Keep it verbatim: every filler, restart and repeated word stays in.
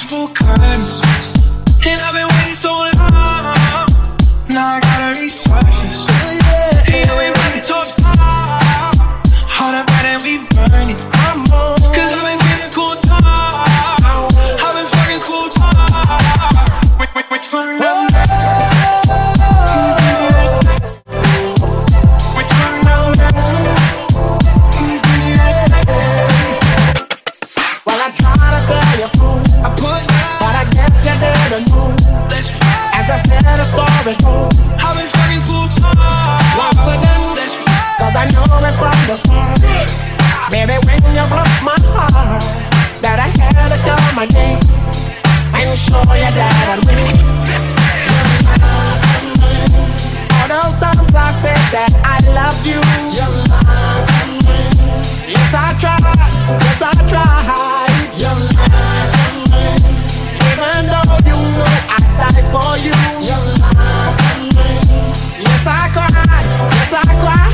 Invisible curtains, and I've been waiting so long. Now I gotta resurface. Hey, you ain't ready to stop. All that bright and we burning. Cause I've been feeling cool time. I've been fucking cool time. Wait, wait, wait, turn up. I put, but I guess you didn't know. As I said, the story goes, I've been fucking cool time. once again, cause I know it from the start. Baby, when you broke my heart, that I had to call my name and show you that I'm real. All those times I said that I loved you. Yes, I tried. Yes, I tried. Even though you know I died for you. Yes, I cried. Yes, I cried.